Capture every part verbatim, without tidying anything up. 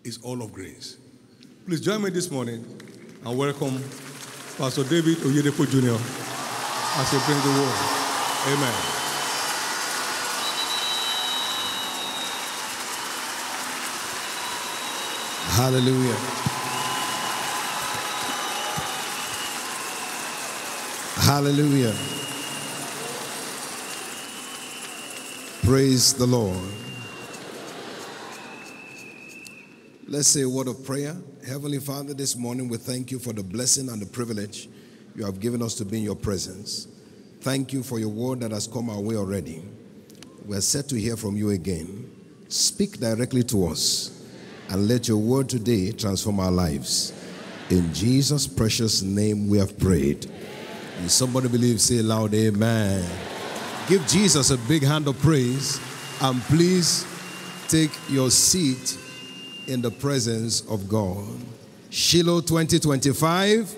is all of grace. Please join me this morning and welcome Pastor David Oyedepo Junior as he brings the word. Amen. Hallelujah. Hallelujah. Praise the Lord. Let's say a word of prayer. Heavenly Father, this morning we thank you for the blessing and the privilege you have given us to be in your presence. Thank you for your word that has come our way already. We are set to hear from you again. Speak directly to us and let your word today transform our lives. In Jesus' precious name we have prayed. If somebody believes, say loud, amen. Give Jesus a big hand of praise and please take your seat in the presence of God. Shiloh twenty twenty-five.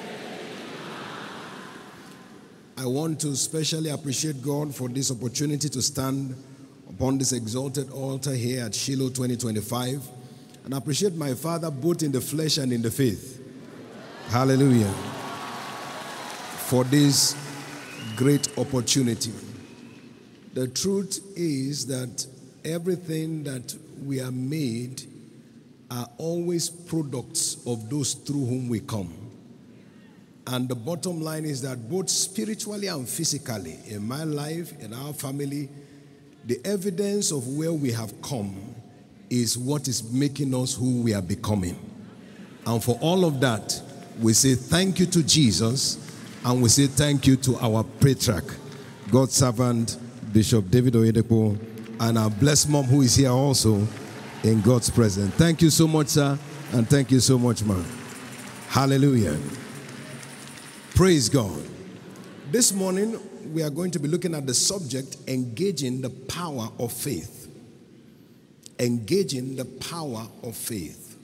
I want to specially appreciate God for this opportunity to stand upon this exalted altar here at Shiloh twenty twenty-five and appreciate my Father both in the flesh and in the faith. Hallelujah. For this great opportunity. The truth is that everything that we are made are always products of those through whom we come. And the bottom line is that both spiritually and physically, in my life, in our family, the evidence of where we have come is what is making us who we are becoming. And for all of that, we say thank you to Jesus, and we say thank you to our patriarch, God's servant, Bishop David Oyedepo, and our blessed mom who is here also in God's presence. Thank you so much, sir, and thank you so much, ma'am. Hallelujah. Praise God. This morning, we are going to be looking at the subject, engaging the power of faith. Engaging the power of faith.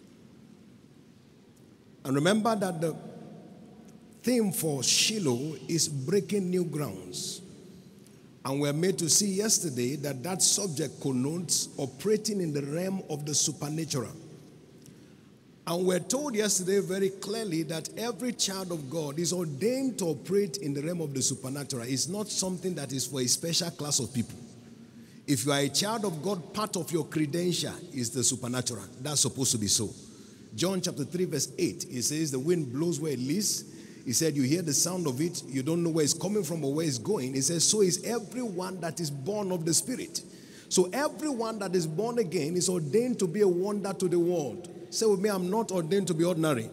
And remember that the theme for Shiloh is breaking new grounds. And we're made to see yesterday that that subject connotes operating in the realm of the supernatural. And we're told yesterday very clearly that every child of God is ordained to operate in the realm of the supernatural. It's not something that is for a special class of people. If you are a child of God, part of your credential is the supernatural. That's supposed to be so. John chapter three verse eight, it says the wind blows where it lists. He said, you hear the sound of it, you don't know where it's coming from or where it's going. He says, so is everyone that is born of the Spirit. So everyone that is born again is ordained to be a wonder to the world. Say with me, I'm not ordained to be ordinary.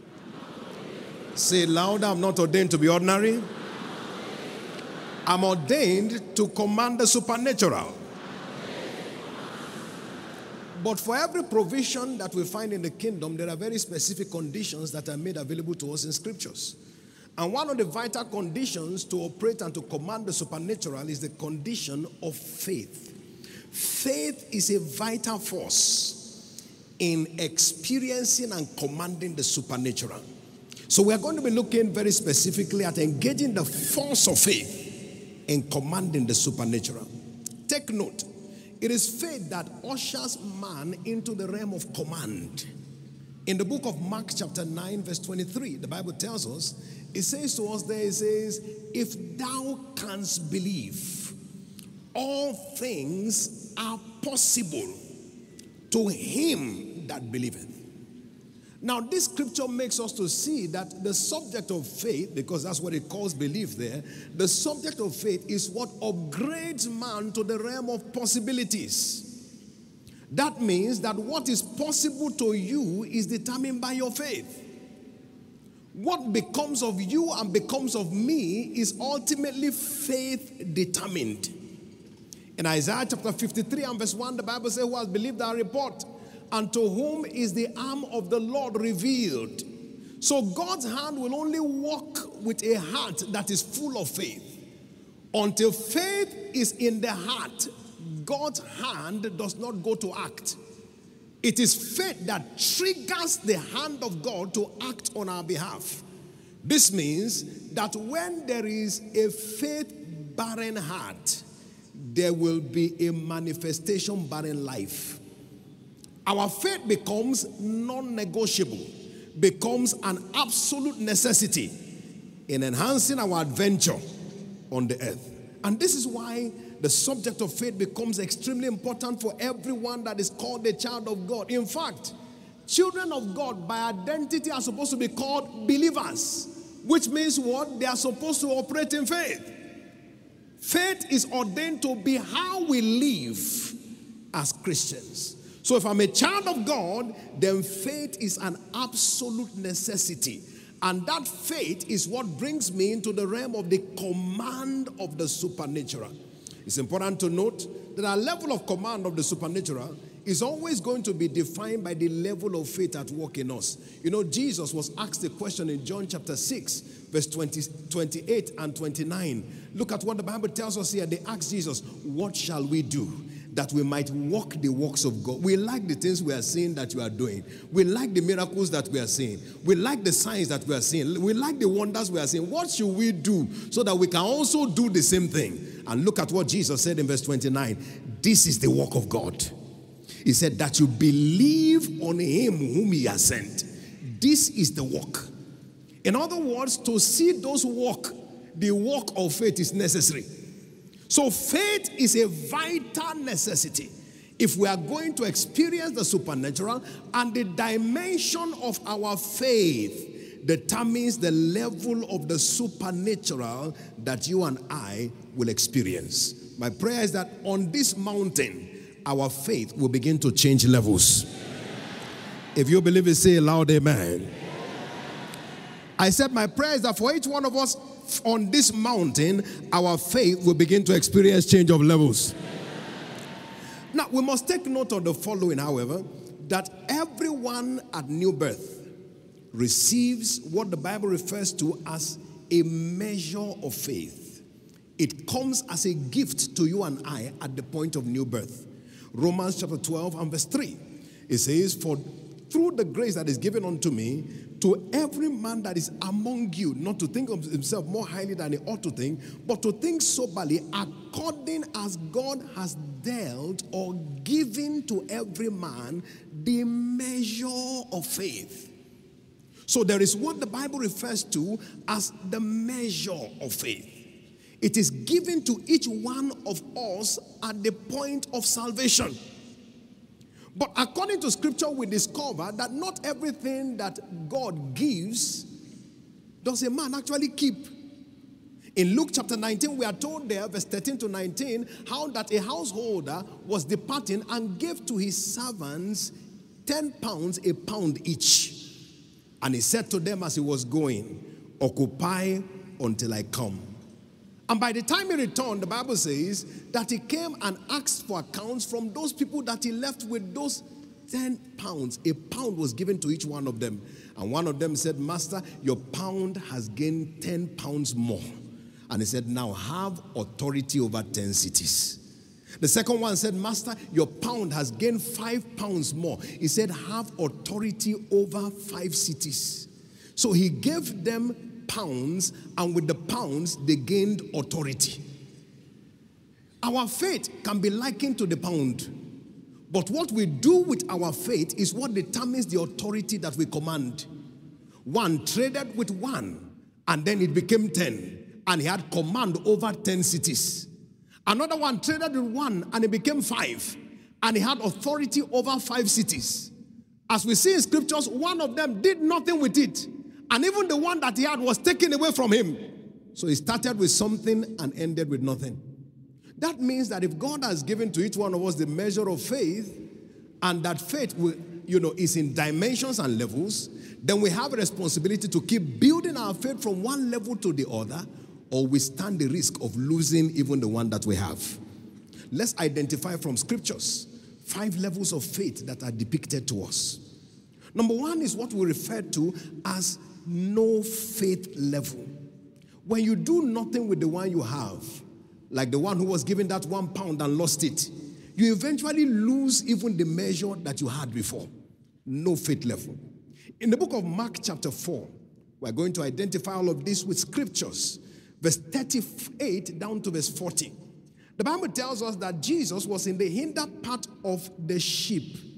Say louder, I'm not ordained to be ordinary. I'm ordained to command the supernatural. But for every provision that we find in the kingdom, there are very specific conditions that are made available to us in scriptures. And one of the vital conditions to operate and to command the supernatural is the condition of faith. Faith is a vital force in experiencing and commanding the supernatural. So we are going to be looking very specifically at engaging the force of faith in commanding the supernatural. Take note. It is faith that ushers man into the realm of command. In the book of Mark chapter nine verse twenty-three, the Bible tells us, it says to us there, it says, if thou canst believe, all things are possible to him that believeth. Now this scripture makes us to see that the subject of faith, because that's what it calls belief there, the subject of faith is what upgrades man to the realm of possibilities. That means that what is possible to you is determined by your faith. What becomes of you and becomes of me is ultimately faith determined. In Isaiah chapter fifty-three and verse one, the Bible says, who has believed our report? And to whom is the arm of the Lord revealed? So God's hand will only work with a heart that is full of faith. Until faith is in the heart, God's hand does not go to act. It is faith that triggers the hand of God to act on our behalf. This means that when there is a faith-barren heart, there will be a manifestation-barren life. our faith becomes non-negotiable, becomes an absolute necessity in enhancing our adventure on the earth. And this is why the subject of faith becomes extremely important for everyone that is called a child of God. In fact, children of God by identity are supposed to be called believers, which means what? They are supposed to operate in faith. Faith is ordained to be how we live as Christians. So if I'm a child of God, then faith is an absolute necessity. And that faith is what brings me into the realm of the command of the supernatural. It's important to note that our level of command of the supernatural is always going to be defined by the level of faith at work in us. You know, Jesus was asked a question in John chapter six, verse twenty, twenty-eight and twenty-nine. Look at what the Bible tells us here. They asked Jesus, what shall we do that we might walk the works of God? We like the things we are seeing that you are doing. We like the miracles that we are seeing. We like the signs that we are seeing. We like the wonders we are seeing. What should we do so that we can also do the same thing? And look at what Jesus said in verse twenty-nine. This is the work of God. He said that you believe on him whom he has sent. This is the work. In other words, to see those work, the work of faith is necessary. So faith is a vital necessity if we are going to experience the supernatural, and the dimension of our faith determines the level of the supernatural that you and I will experience. My prayer is that on this mountain, our faith will begin to change levels. If you believe it, say aloud, amen. I said my prayer is that for each one of us on this mountain, our faith will begin to experience change of levels. Now, we must take note of the following, however, that everyone at new birth receives what the Bible refers to as a measure of faith. It comes as a gift to you and I at the point of new birth. Romans chapter twelve and verse three. It says, for through the grace that is given unto me, to every man that is among you, not to think of himself more highly than he ought to think, but to think soberly, according as God has dealt or given to every man the measure of faith. So there is what the Bible refers to as the measure of faith. It is given to each one of us at the point of salvation. But according to scripture, we discover that not everything that God gives does a man actually keep. In Luke chapter nineteen, we are told there, verse thirteen to nineteen, how that a householder was departing and gave to his servants ten pounds, a pound each. And he said to them as he was going, occupy until I come. And by the time he returned, the Bible says that he came and asked for accounts from those people that he left with those ten pounds. A pound was given to each one of them. And one of them said, Master, your pound has gained ten pounds more. And he said, now have authority over ten cities. The second one said, Master, your pound has gained five pounds more. He said, have authority over five cities. So he gave them pounds, and with the pounds they gained authority. Our faith can be likened to the pound, but what we do with our faith is what determines the authority that we command. One traded with one, and then it became ten, and he had command over ten cities. Another one traded with one, and it became five, and he had authority over five cities. As we see in scriptures, one of them did nothing with it, and even the one that he had was taken away from him. So he started with something and ended with nothing. That means that if God has given to each one of us the measure of faith, and that faith will, you know, is in dimensions and levels, then we have a responsibility to keep building our faith from one level to the other, or we stand the risk of losing even the one that we have. Let's identify from scriptures five levels of faith that are depicted to us. Number one is what we refer to as no faith level. When you do nothing with the one you have, like the one who was given that one pound and lost it, you eventually lose even the measure that you had before. No faith level. In the book of Mark chapter four, we're going to identify all of this with scriptures. Verse thirty-eight down to verse forty. The Bible tells us that Jesus was in the hinder part of the ship,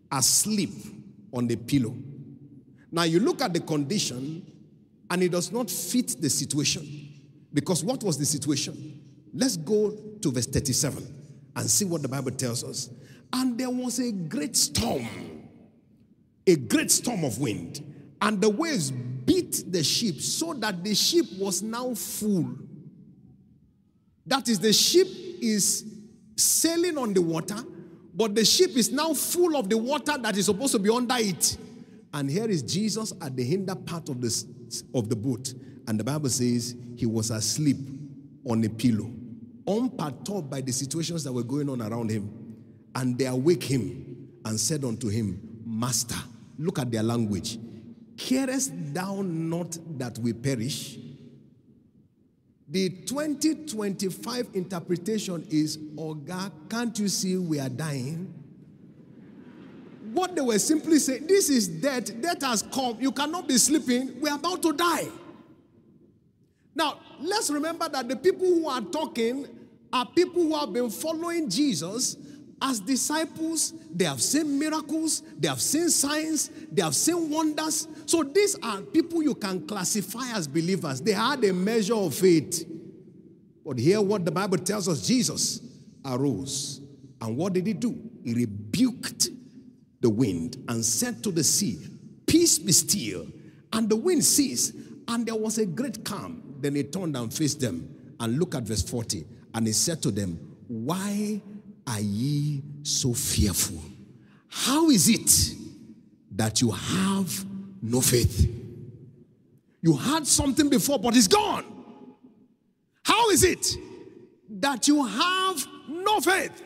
asleep on the pillow. Now you look at the condition and it does not fit the situation. Because what was the situation? Let's go to verse thirty-seven and see what the Bible tells us. And there was a great storm, a great storm of wind, and the waves beat the ship so that the ship was now full. That is, the ship is sailing on the water, but the ship is now full of the water that is supposed to be under it. And here is Jesus at the hinder part of the, of the boat. And the Bible says he was asleep on a pillow, unperturbed by the situations that were going on around him. And they awake him and said unto him, Master, look at their language. Carest thou not that we perish? The twenty twenty-five interpretation is, oh God, can't you see we are dying? What they were simply saying, this is death. Death has come. You cannot be sleeping. We are about to die. Now, let's remember that the people who are talking are people who have been following Jesus as disciples. They have seen miracles. They have seen signs. They have seen wonders. So these are people you can classify as believers. They had a measure of faith. But here what the Bible tells us, Jesus arose. And what did he do? He rebuked the wind and said to the sea, Peace be still. And the wind ceased. And there was a great calm. Then he turned and faced them. And look at verse forty. And he said to them, Why are ye so fearful? How is it that you have no faith? You had something before, but it's gone. How is it that you have no faith?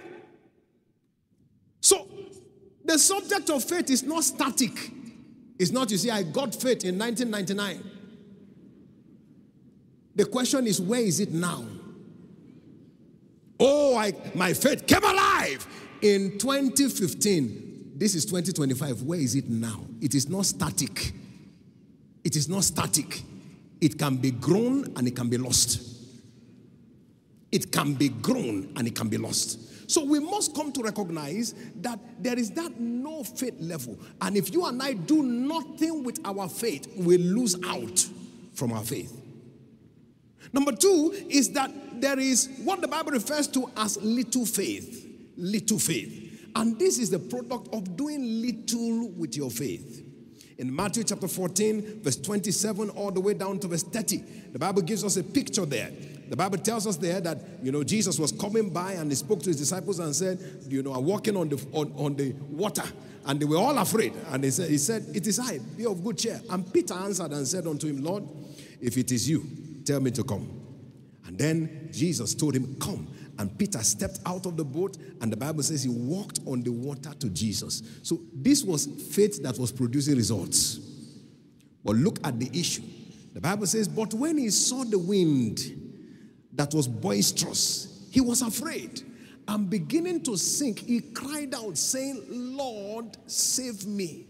So, the subject of faith is not static. It's not, you see, I got faith in nineteen ninety-nine. The question is, where is it now? Oh, I, my faith came alive in twenty fifteen. This is twenty twenty-five. Where is it now? It is not static. It is not static. It can be grown and it can be lost. It can be grown and it can be lost. So we must come to recognize that there is that no faith level. And if you and I do nothing with our faith, we lose out from our faith. Number two is that there is what the Bible refers to as little faith. Little faith. And this is the product of doing little with your faith. In Matthew chapter fourteen, verse twenty-seven, all the way down to verse thirty, the Bible gives us a picture there. The Bible tells us there that, you know, Jesus was coming by and he spoke to his disciples and said, you know, I'm walking on the, on, on the water. And they were all afraid. And they said, he said, it is I, be of good cheer. And Peter answered and said unto him, Lord, if it is you, tell me to come. And then Jesus told him, come. And Peter stepped out of the boat, and the Bible says he walked on the water to Jesus. So this was faith that was producing results. But look at the issue. The Bible says, but when he saw the wind that was boisterous, he was afraid. And beginning to sink, he cried out, saying, Lord, save me.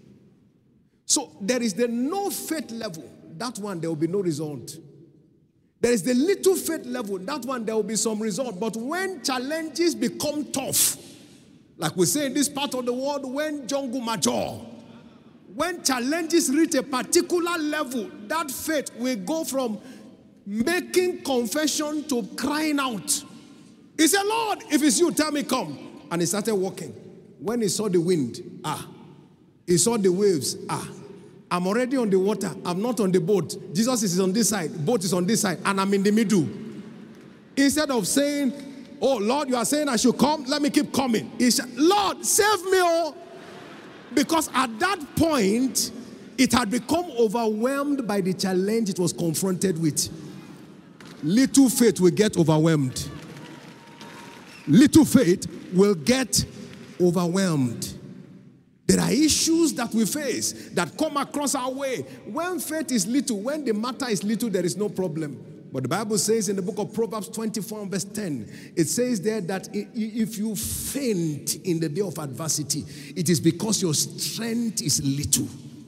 So there is the no faith level. That one, there will be no result. There is the little faith level. That one, there will be some result. But when challenges become tough, like we say in this part of the world, when jungle mature, when challenges reach a particular level, that faith will go from making confession to crying out. He said, Lord, if it's you, tell me come. And he started walking. When he saw the wind, ah, he saw the waves, ah, I'm already on the water. I'm not on the boat. Jesus is on this side. Boat is on this side. And I'm in the middle. Instead of saying, oh, Lord, you are saying I should come. Let me keep coming. He said, Lord, save me. Oh. Because at that point, it had become overwhelmed by the challenge it was confronted with. Little faith will get overwhelmed. Little faith will get overwhelmed. There are issues that we face that come across our way. When faith is little, when the matter is little, there is no problem. But the Bible says in the book of Proverbs twenty-four, verse ten, it says there that if you faint in the day of adversity, it is because your strength is little.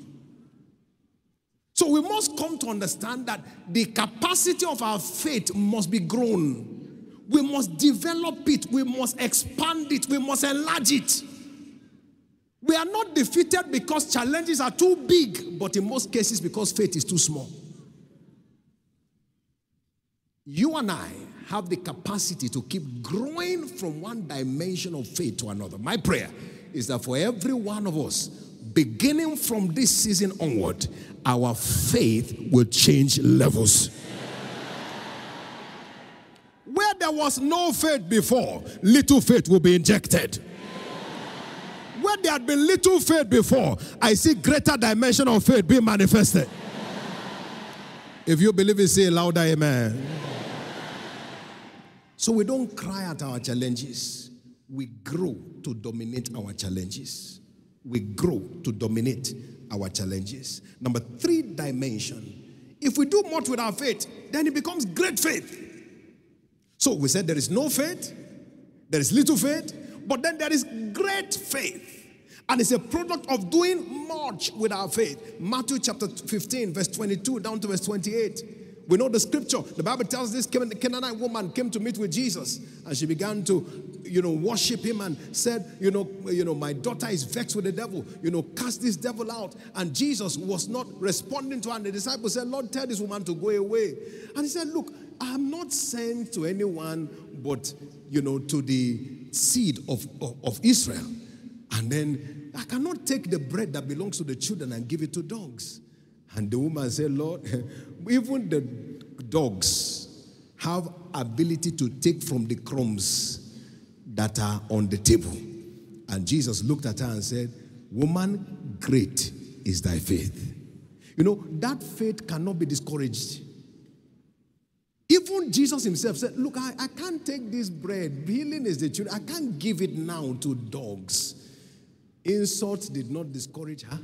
So we must come to understand that the capacity of our faith must be grown. We must develop it. We must expand it. We must enlarge it. We are not defeated because challenges are too big, but in most cases because faith is too small. You and I have the capacity to keep growing from one dimension of faith to another. My prayer is that for every one of us, beginning from this season onward, our faith will change levels. Where there was no faith before, little faith will be injected. Where there had been little faith before, I see greater dimension of faith being manifested. If you believe it, say louder, amen. So we don't cry at our challenges. We grow to dominate our challenges. We grow to dominate our challenges. Number three dimension. If we do much with our faith, then it becomes great faith. So we said there is no faith, there is little faith, but then there is great faith. And it's a product of doing much with our faith. Matthew chapter fifteen, verse twenty-two down to verse twenty-eight. We know the scripture. The Bible tells this Canaanite woman came to meet with Jesus, and she began to, you know, worship him and said, you know, you know, my daughter is vexed with the devil. You know, cast this devil out. And Jesus was not responding to her. And the disciples said, Lord, tell this woman to go away. And he said, look, I'm not sent to anyone but, you know, to the seed of, of, of Israel. And then I cannot take the bread that belongs to the children and give it to dogs. And the woman said, Lord, even the dogs have ability to take from the crumbs that are on the table. And Jesus looked at her and said, woman, great is thy faith. You know, that faith cannot be discouraged. Even Jesus himself said, look, I, I can't take this bread. Healing is the children. I can't give it now to dogs. Insult did not discourage her.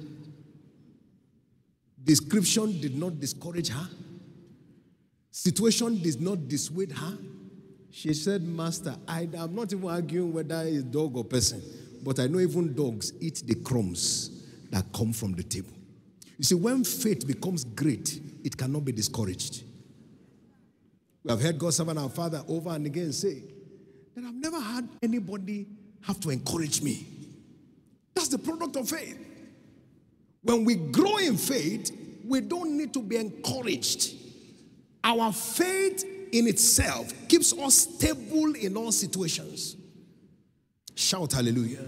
Description did not discourage her. Situation did not dissuade her. She said, Master, I, I'm not even arguing whether it's dog or person, but I know even dogs eat the crumbs that come from the table. You see, when faith becomes great, it cannot be discouraged. We have heard God's servant, our Father, over and again say that I've never had anybody have to encourage me. That's the product of faith. When we grow in faith, we don't need to be encouraged. Our faith in itself keeps us stable in all situations. Shout hallelujah.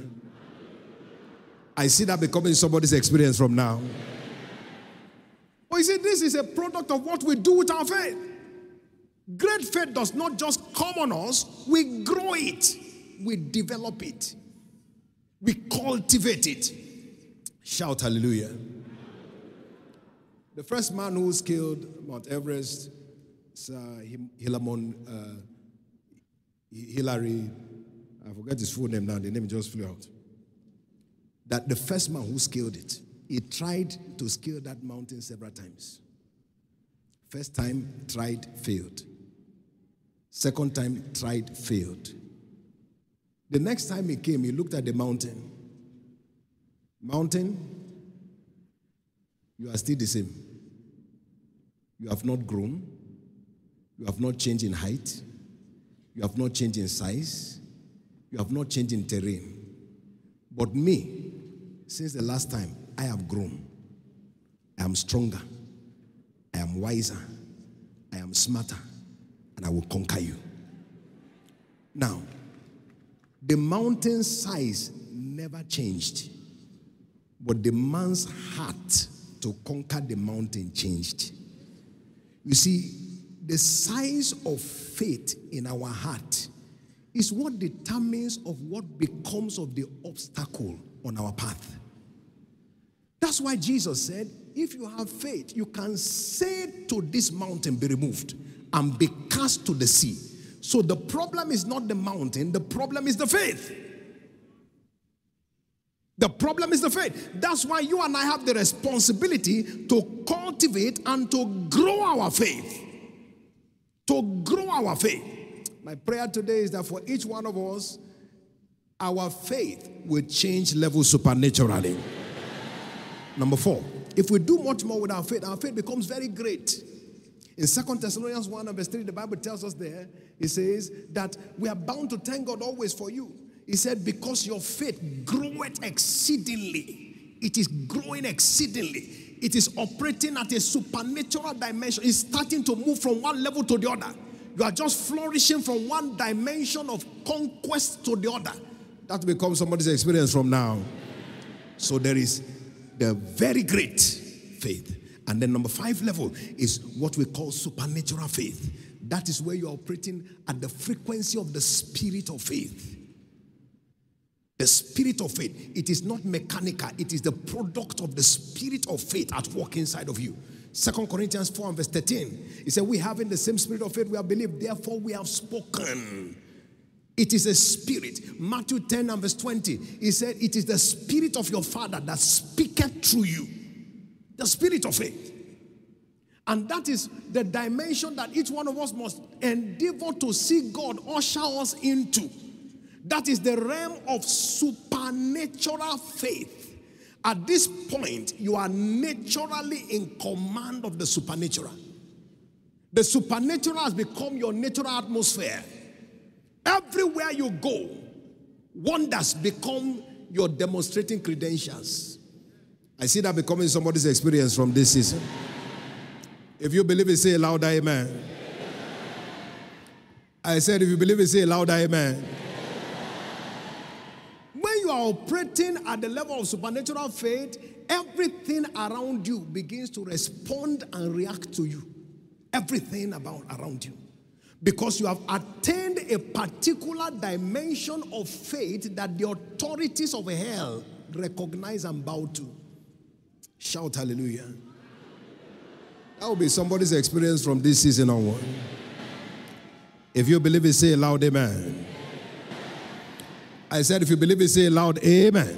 I see that becoming somebody's experience from now. But you see, this is a product of what we do with our faith. Great faith does not just come on us, we grow it, we develop it, we cultivate it. Shout hallelujah. The first man who scaled Mount Everest, Sir Hilamon, uh, Hillary, I forget his full name now, the name just flew out. That the first man who scaled it, he tried to scale that mountain several times. First time, tried, failed. Second time, tried, failed. The next time he came, he looked at the mountain. Mountain, you are still the same. You have not grown. You have not changed in height. You have not changed in size. You have not changed in terrain. But me, since the last time, I have grown. I am stronger. I am wiser. I am smarter. And I will conquer you. Now, the mountain size never changed. But the man's heart to conquer the mountain changed. You see, the size of faith in our heart is what determines of what becomes of the obstacle on our path. That's why Jesus said, if you have faith, you can say to this mountain, be removed, and be cast to the sea. So the problem is not the mountain, the problem is the faith. The problem is the faith. That's why you and I have the responsibility to cultivate and to grow our faith. To grow our faith. My prayer today is that for each one of us, our faith will change levels supernaturally. Number four, if we do much more with our faith, our faith becomes very great. In Second Thessalonians one and verse three, the Bible tells us there, it says that we are bound to thank God always for you. He said, because your faith groweth exceedingly. It is growing exceedingly. It is operating at a supernatural dimension. It's starting to move from one level to the other. You are just flourishing from one dimension of conquest to the other. That becomes somebody's experience from now. So there is the very great faith. And then number five level is what we call supernatural faith. That is where you are operating at the frequency of the spirit of faith. The spirit of faith. It is not mechanical. It is the product of the spirit of faith at work inside of you. Second Corinthians four and verse thirteen. He said, we have in the same spirit of faith we have believed, therefore we have spoken. It is a spirit. Matthew ten and verse twenty. He said, it is the spirit of your Father that speaketh through you. The spirit of faith. And that is the dimension that each one of us must endeavor to see God usher us into. That is the realm of supernatural faith. At this point, you are naturally in command of the supernatural. The supernatural has become your natural atmosphere. Everywhere you go, wonders become your demonstrating credentials. I see that becoming somebody's experience from this season. If you believe it, say louder amen. Amen. I said, if you believe it, say louder amen. Amen. When you are operating at the level of supernatural faith, everything around you begins to respond and react to you. Everything about around you. Because you have attained a particular dimension of faith that the authorities of hell recognize and bow to. Shout hallelujah. That will be somebody's experience from this season onward. If you believe it, say loud amen. I said, if you believe it, say loud amen.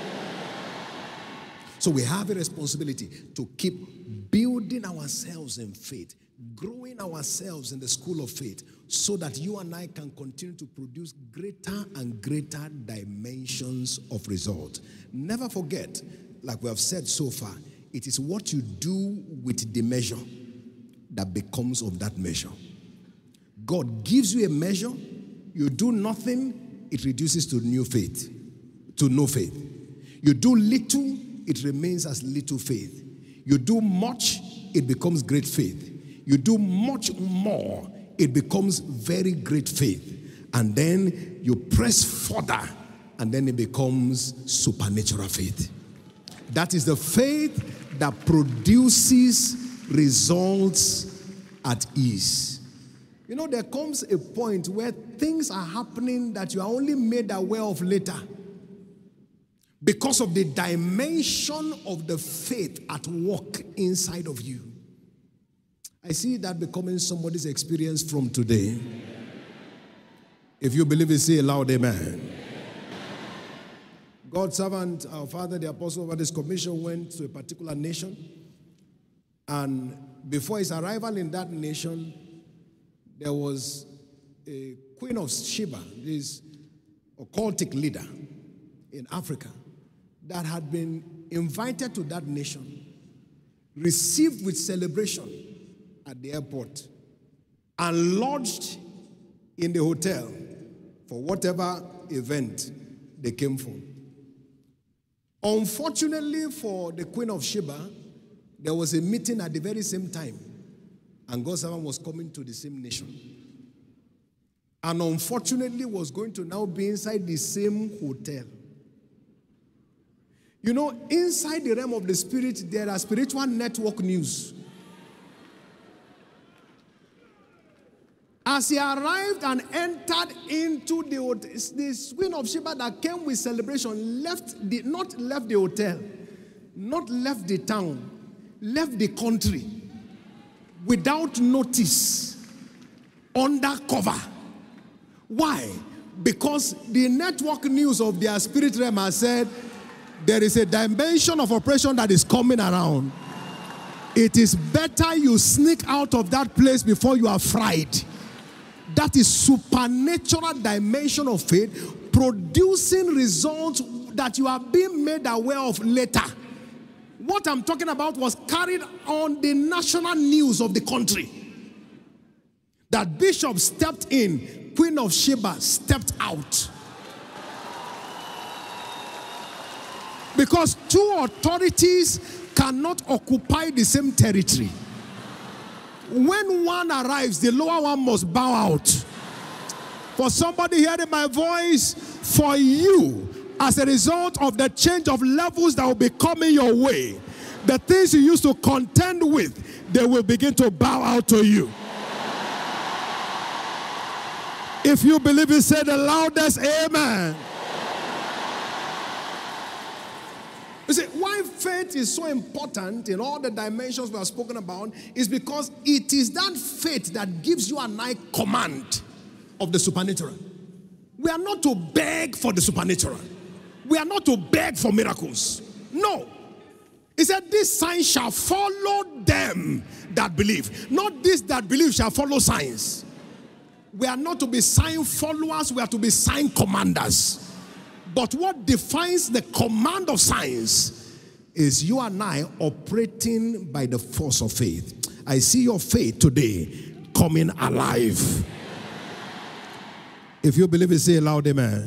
So we have a responsibility to keep building ourselves in faith, growing ourselves in the school of faith, so that you and I can continue to produce greater and greater dimensions of result. Never forget, like we have said so far, it is what you do with the measure that becomes of that measure. God gives you a measure, you do nothing, it reduces to new faith, to no faith. You do little, it remains as little faith. You do much, it becomes great faith. You do much more, it becomes very great faith. And then you press further, and then it becomes supernatural faith. That is the faith that produces results at ease. You know, there comes a point where things are happening that you are only made aware of later because of the dimension of the faith at work inside of you. I see that becoming somebody's experience from today. If you believe it, say aloud, amen. God's servant, our father, the apostle over this commission, went to a particular nation. And before his arrival in that nation, there was a Queen of Sheba, this occultic leader in Africa, that had been invited to that nation, received with celebration at the airport, and lodged in the hotel for whatever event they came for. Unfortunately for the Queen of Sheba, there was a meeting at the very same time, and God's servant was coming to the same nation. And unfortunately was going to now be inside the same hotel. You know, inside the realm of the spirit, there are spiritual network news. As he arrived and entered into the hotel, the Queen of Sheba that came with celebration left the, not left the hotel, not left the town, left the country without notice, under cover. Why? Because the network news of their spirit realm has said there is a dimension of operation that is coming around. It is better you sneak out of that place before you are fried. That is supernatural dimension of faith producing results that you are being made aware of later. What I'm talking about was carried on the national news of the country. That bishop stepped in, Queen of Sheba stepped out. Because two authorities cannot occupy the same territory. When one arrives, the lower one must bow out. For somebody hearing my voice, for you, as a result of the change of levels that will be coming your way, the things you used to contend with, they will begin to bow out to you. If you believe it, say the loudest amen. You see, why faith is so important in all the dimensions we have spoken about is because it is that faith that gives you and I command of the supernatural. We are not to beg for the supernatural. We are not to beg for miracles. No. He said, these signs shall follow them that believe. Not this that believe shall follow signs. We are not to be sign followers, we are to be sign commanders. But what defines the command of signs is you and I operating by the force of faith. I see your faith today coming alive. If you believe it, say loud amen.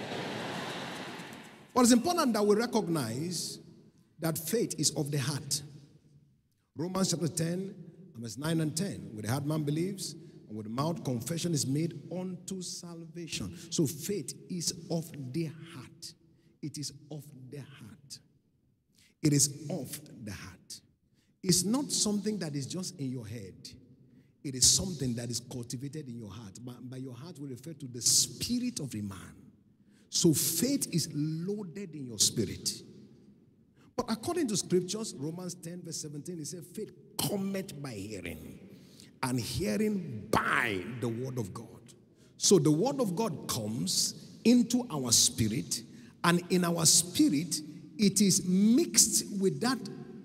But it's important that we recognize that faith is of the heart. Romans chapter ten, verse nine and ten. With the heart man believes, and with the mouth confession is made unto salvation. So faith is of the heart. It is of the heart. It is of the heart. It's not something that is just in your head. It is something that is cultivated in your heart. But by your heart we refer to the spirit of a man. So faith is loaded in your spirit. But according to scriptures, Romans ten verse seventeen, it says faith cometh by hearing, and hearing by the word of God. So the word of God comes into our spirit, and in our spirit, it is mixed with that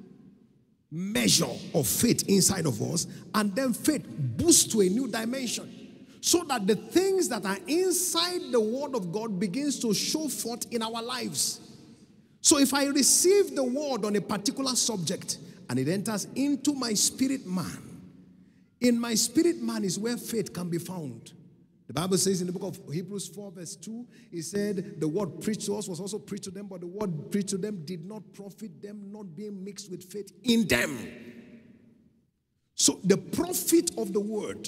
measure of faith inside of us, and then faith boosts to a new dimension. So that the things that are inside the word of God begins to show forth in our lives. So if I receive the word on a particular subject and it enters into my spirit man, in my spirit man is where faith can be found. The Bible says in the book of Hebrews four verse two, it said the word preached to us was also preached to them, but the word preached to them did not profit them, not being mixed with faith in them. So the profit of the word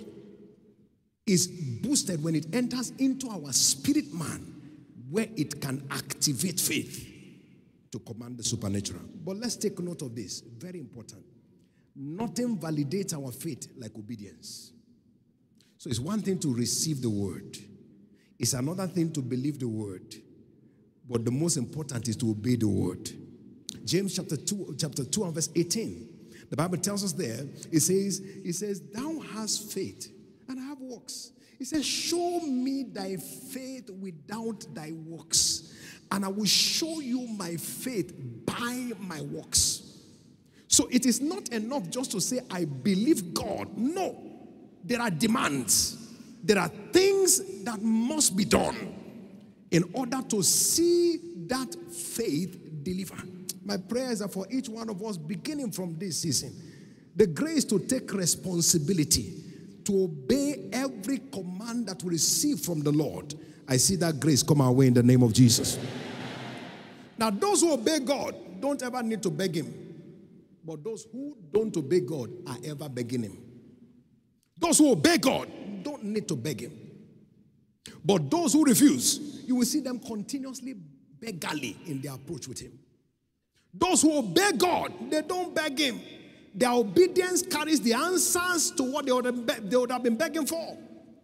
is boosted when it enters into our spirit man, where it can activate faith to command the supernatural. But let's take note of this, very important. Nothing validates our faith like obedience. So it's one thing to receive the word. It's another thing to believe the word. But the most important is to obey the word. James chapter two, chapter two and verse eighteen. The Bible tells us there, it says, it says, thou hast faith and I have works. It says, show me thy faith without thy works, and I will show you my faith by my works. So it is not enough just to say, I believe God. No. There are demands. There are things that must be done in order to see that faith deliver. My prayer is that for each one of us, beginning from this season, the grace to take responsibility, to obey every command that we receive from the Lord. I see that grace come our way in the name of Jesus. Now, those who obey God don't ever need to beg him. But those who don't obey God are ever begging him. Those who obey God don't need to beg him. But those who refuse, you will see them continuously beggarly in their approach with him. Those who obey God, they don't beg him. Their obedience carries the answers to what they would have, be- they would have been begging for.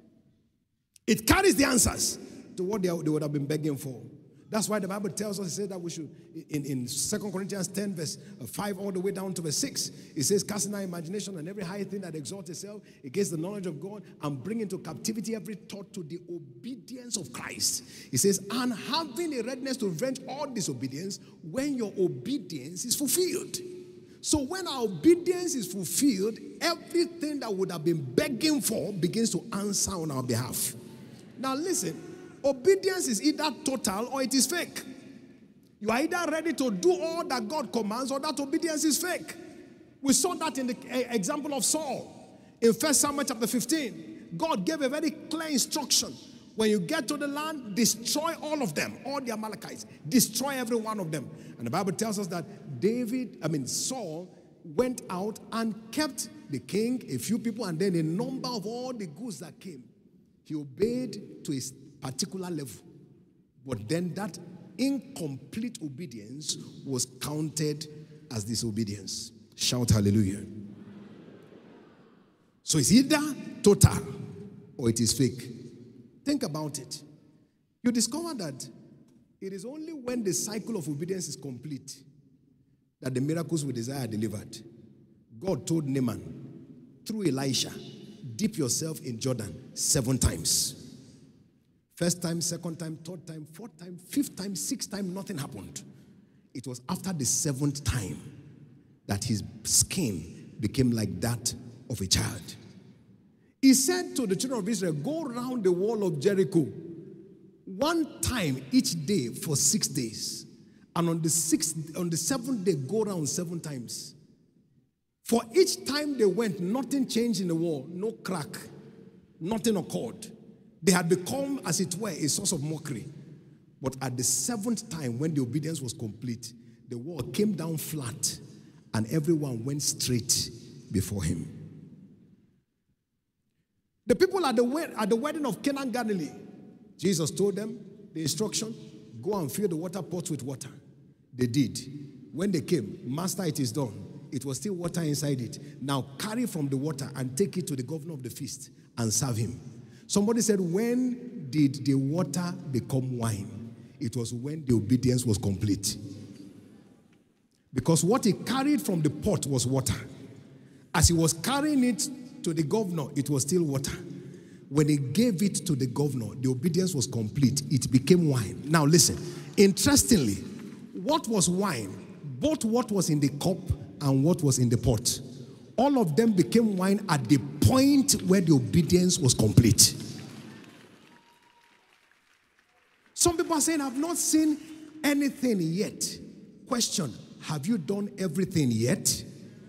It carries the answers to what they, they would have been begging for. That's why the Bible tells us, it says that we should, in, in Second Corinthians ten, verse five, all the way down to verse six, it says, casting our imagination and every high thing that exalts itself against the knowledge of God, and bring into captivity every thought to the obedience of Christ. It says, and having a readiness to revenge all disobedience when your obedience is fulfilled. So when our obedience is fulfilled, everything that would have been begging for begins to answer on our behalf. Now listen. Obedience is either total or it is fake. You are either ready to do all that God commands, or that obedience is fake. We saw that in the example of Saul. In First Samuel chapter fifteen, God gave a very clear instruction. When you get to the land, destroy all of them, all the Amalekites. Destroy every one of them. And the Bible tells us that David, I mean Saul, went out and kept the king, a few people, and then a number of all the goods that came. He obeyed to a particular level. But then that incomplete obedience was counted as disobedience. Shout hallelujah. So it's either total or it is fake. Think about it. You discover that it is only when the cycle of obedience is complete that the miracles we desire are delivered. God told Naaman through Elisha, dip yourself in Jordan seven times. First time, second time, third time, fourth time, fifth time, sixth time, nothing happened. It was after the seventh time that his skin became like that of a child. He said to the children of Israel, go around the wall of Jericho one time each day for six days. And on the sixth, on the seventh day, go around seven times. For each time they went, nothing changed in the wall, no crack, nothing occurred. They had become, as it were, a source of mockery. But at the seventh time, when the obedience was complete, the wall came down flat, and everyone went straight before him. The people at the, at the wedding of Cana in Galilee, Jesus told them the instruction, go and fill the water pots with water. They did. When they came, Master, it is done. It was still water inside it. Now carry from the water and take it to the governor of the feast and serve him. Somebody said, when did the water become wine? It was when the obedience was complete. Because what he carried from the pot was water. As he was carrying it to the governor, it was still water. When he gave it to the governor, the obedience was complete. It became wine. Now listen, interestingly, what was wine? Both what was in the cup and what was in the pot. All of them became wine at the point where the obedience was complete. Some people are saying, I've not seen anything yet. Question, have you done everything yet?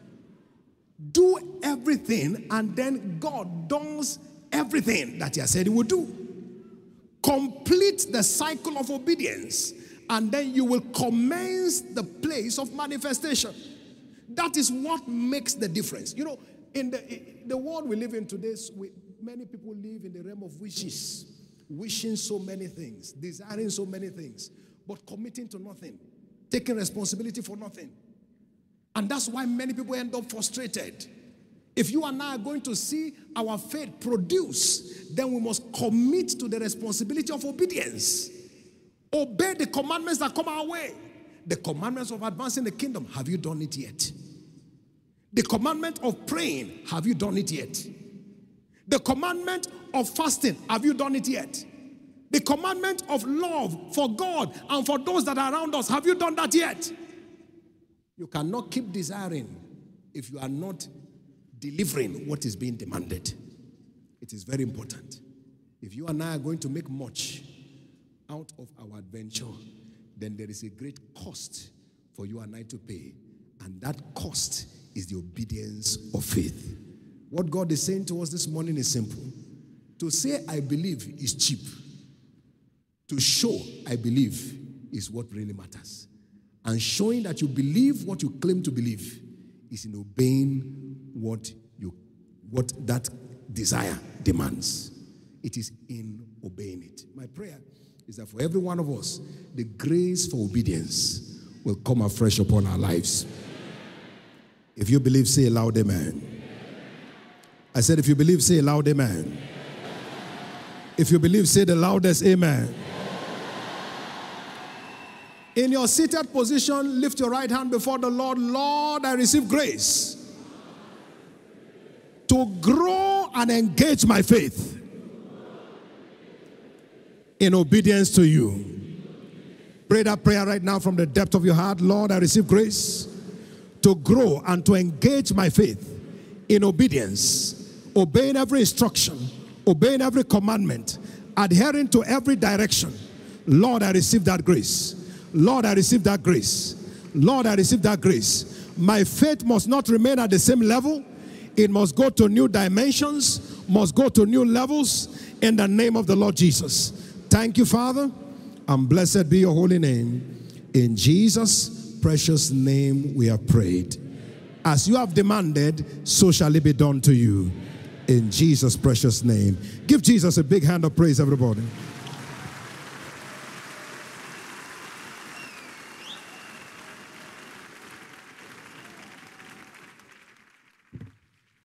Do everything, and then God does everything that he has said he will do. Complete the cycle of obedience, and then you will commence the place of manifestation. That is what makes the difference. You know, in the, in the world we live in today, we, many people live in the realm of wishes, wishing so many things, desiring so many things, but committing to nothing, taking responsibility for nothing. And that's why many people end up frustrated. If you and I are going to see our faith produce, then we must commit to the responsibility of obedience. Obey the commandments that come our way. The commandments of advancing the kingdom, have you done it yet? The commandment of praying, have you done it yet? The commandment of fasting, have you done it yet? The commandment of love for God and for those that are around us, have you done that yet? You cannot keep desiring if you are not delivering what is being demanded. It is very important. If you and I are going to make much out of our adventure, then there is a great cost for you and I to pay. And that cost is the obedience of faith. What God is saying to us this morning is simple. To say I believe is cheap. To show I believe is what really matters. And showing that you believe what you claim to believe is in obeying what you, what that desire demands. It is in obeying it. My prayer is that for every one of us, the grace for obedience will come afresh upon our lives. If you believe, say aloud, amen. I said, if you believe, say aloud, amen. If you believe, say the loudest, amen. In your seated position, lift your right hand before the Lord. Lord, I receive grace to grow and engage my faith in obedience to you. Pray that prayer right now from the depth of your heart. Lord, I receive grace to grow and to engage my faith in obedience, obeying every instruction, obeying every commandment, adhering to every direction. Lord, I receive that grace. Lord, I receive that grace. Lord, I receive that grace. My faith must not remain at the same level. It must go to new dimensions, must go to new levels in the name of the Lord Jesus. Thank you, Father, and blessed be your holy name. In Jesus' precious name we have prayed. As you have demanded, so shall it be done to you. In Jesus' precious name. Give Jesus a big hand of praise, everybody.